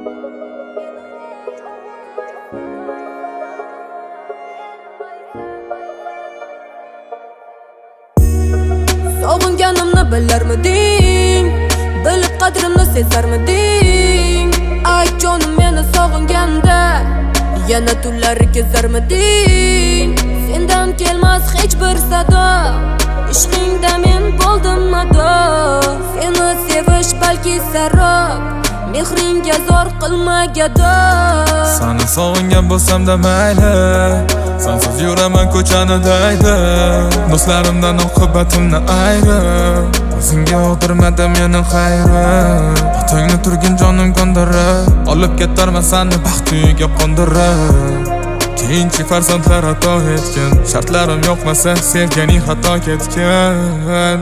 Sog'inganimni bilarmiding? Bilib qadrimni sezarmiding? Ay jonim meni sog'inganda yana tunlari kezarmiding? Sendan kelmas hech bir sado, ishqingda men bo'ldim mado. Seni sevish balki sarob, mehringga zor qilma gado. Seni sog'ingan bo'lsam-da mayli, sensiz yuraman ko'chani daydi. Do'stlarimdan oqibatimni ayirib, o'zingga o'tirmadim meni xayri. Otangni turgin jonim kondirib, olib ketarman seni baxt uyiga qo'ndirib. Keyinchi farzandlar xato etgan, shartlarim yo'qmasa sevganing xato ketgan.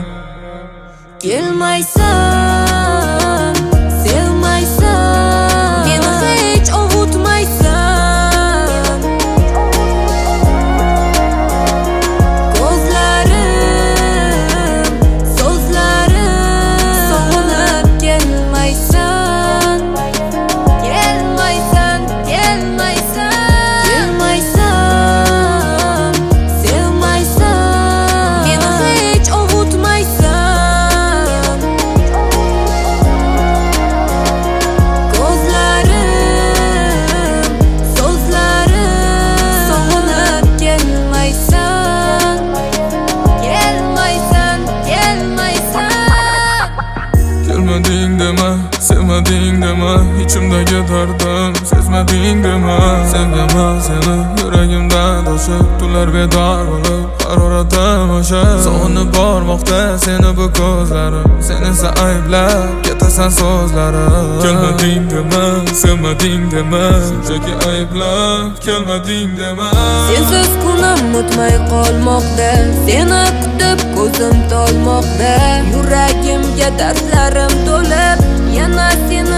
Kelmaysan, sevmaysan, meni hech ovutmaysan. Ko'zlarim, so'zlarim, sog'inib kelmaysan. Kelmaysan, kelmaysan, kelmaysan, sevmaysan, meni hech ovutmaysan. Ko'zlarim, so'zlarim, sog'inib kelmaysan. Kelmaysan, kelmaysan. Kelmading dema, sevmading dema, ichimdagi dardim sezmading dema. Sevganman seni yuragimda to'shib, tunlar bedor bo'lib haroratim o'sha. Sog'inib bormoqda seni bu ko'zlarim, sen esa ayblab ketasan so'zlarim. Kelmading dema, sevmading dema, shunchaki ayblab kelmading dema. Sensiz kunim o'tmay qolmoqda, seni kutib ko'zim tolmoqda. Yuragimga dardlarim to'lib, yana seni